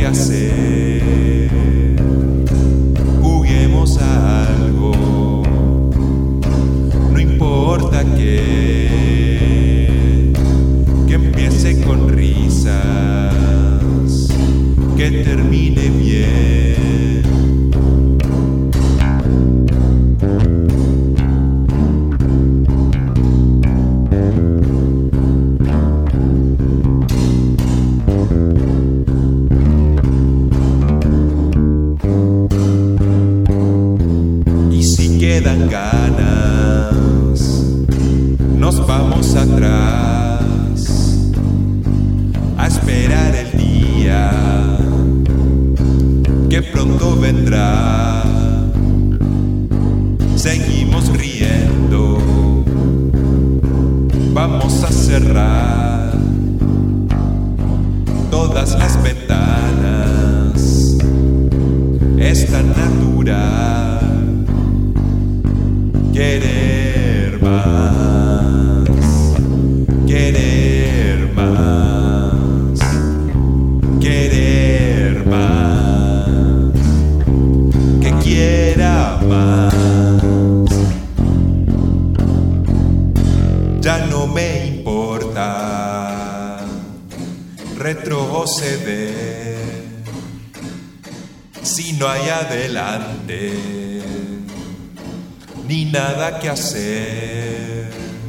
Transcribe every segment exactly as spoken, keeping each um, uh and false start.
que hacer. Juguemos a algo, no importa qué, que empiece con risas, que termine bien. Quedan ganas, nos vamos atrás a esperar el día que pronto vendrá. Seguimos riendo, vamos a cerrar todas las ventanas, es tan natural querer más, querer más, querer más, que quiera más. Ya no me importa retroceder si no hay adelante ni nada que hacer.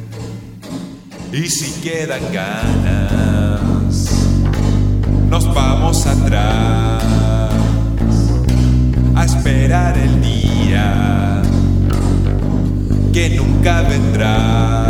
Y si quedan ganas, nos vamos atrás a esperar el día que nunca vendrá.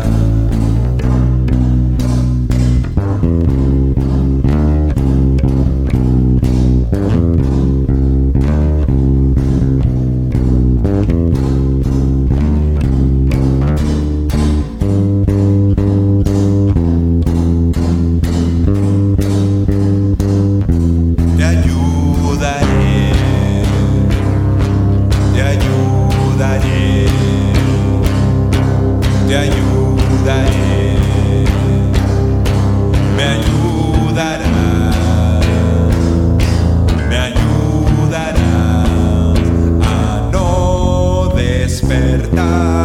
Te ayudaré, me ayudarás, me ayudarás a no despertar.